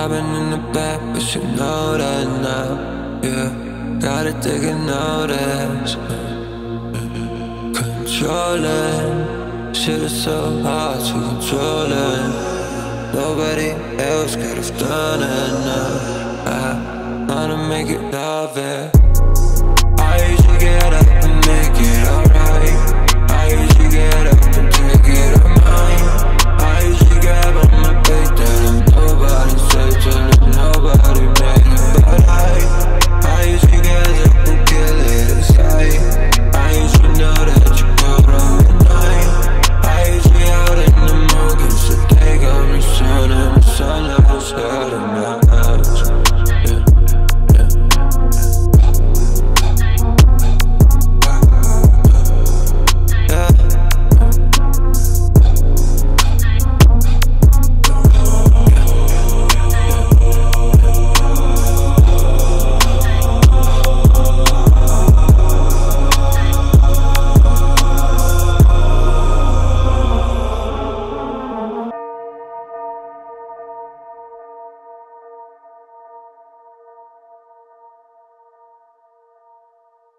I've been in the back, but you know that now. Yeah, gotta take a notice. Controlling, shit is so hard to control it. Nobody else could have done it now. I wanna make it love it.